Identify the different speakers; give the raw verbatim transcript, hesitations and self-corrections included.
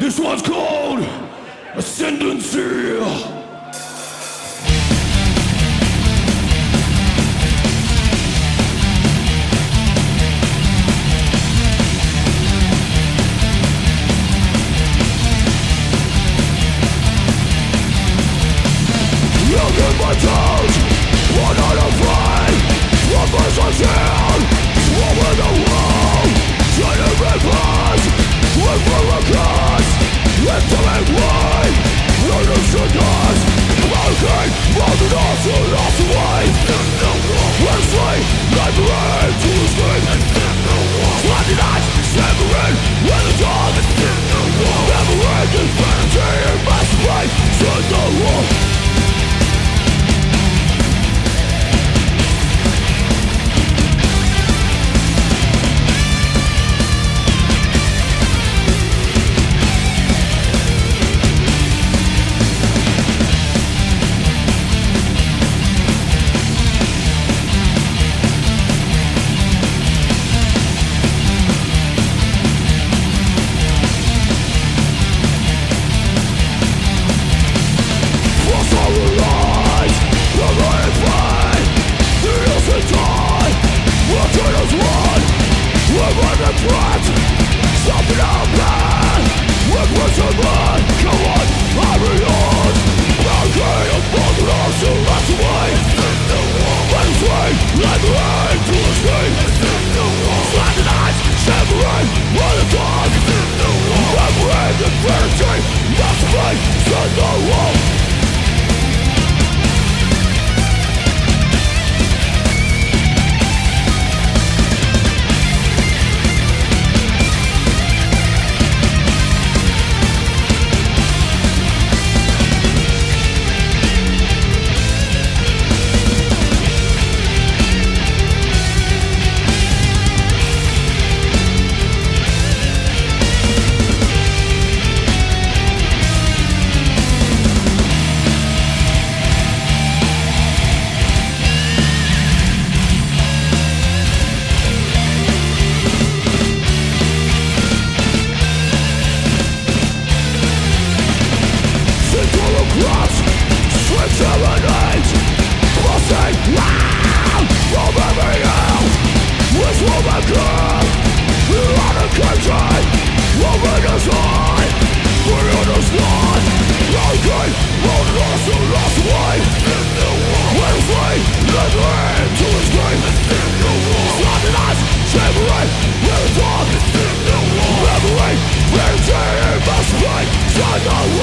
Speaker 1: This one's called Ascendancy. Look at my toes, we're not afraid. One person down, over the wall. Trying to reverse, we're for a cause. Let's do it right, learn to shake us. Okay, mounted us to lost away. We're free, like rain to the street. Blinded eyes, severing, with the dog. Never-ending infinity in mass way. Set the wall. We're